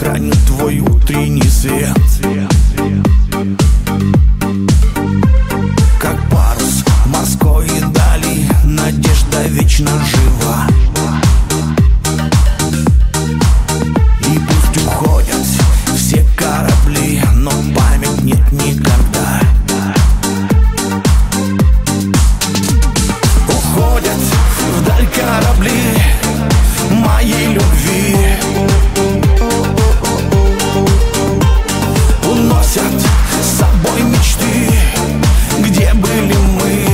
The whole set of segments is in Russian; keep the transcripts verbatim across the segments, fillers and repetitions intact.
храню твой утренний свет. Как парус морской дали, надежда вечно жива. И пусть уходят все корабли, но память нет никогда. Уходят вдаль корабли моей любви, уносят с собой мечты, где были мы.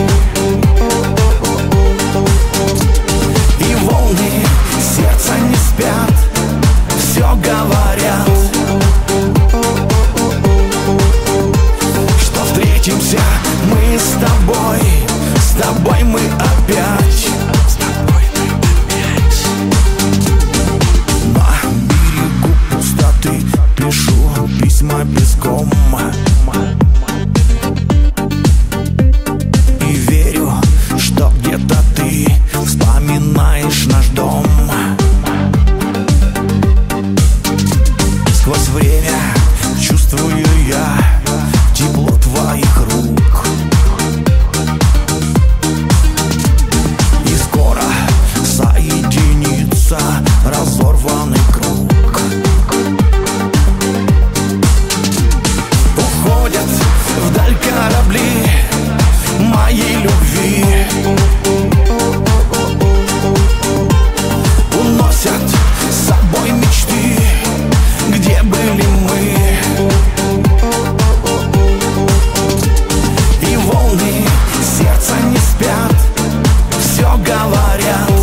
И волны сердца не спят, все говорят, что встретимся мы с тобой, с тобой мы опять. На берегу пустоты пишу письма песком и верю, что где-то ты вспоминаешь наш дом. Сквозь время чувствую я тепло твоих рук. И скоро соединится разорванный круг. Уходят вдаль корабли моей любви, уносят с собой мечты, где были мы. И волны сердца не спят, все говорят,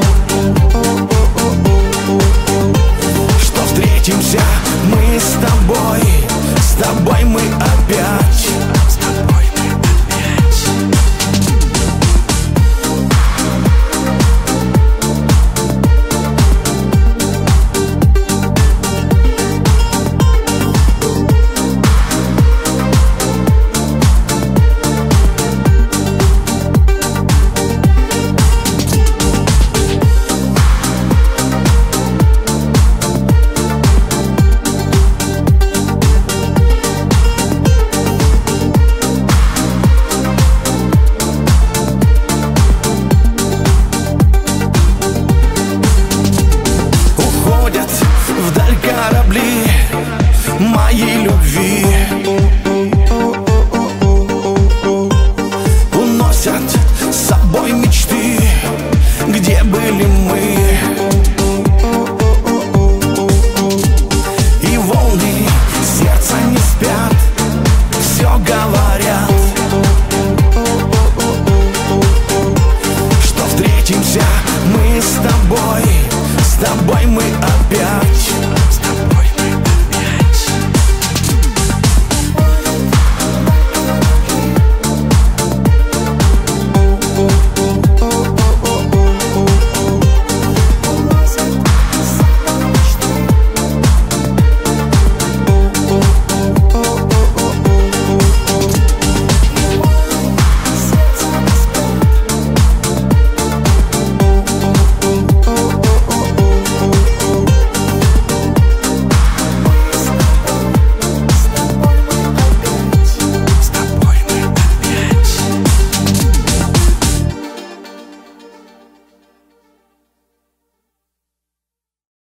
что встретимся мы с тобой, с тобой мы опять. С тобой мы опять. Вдаль корабли моей любви, уносят с собой мечты, где были мы. И волны сердца не спят, все говорят, что встретимся мы с тобой, с тобой мы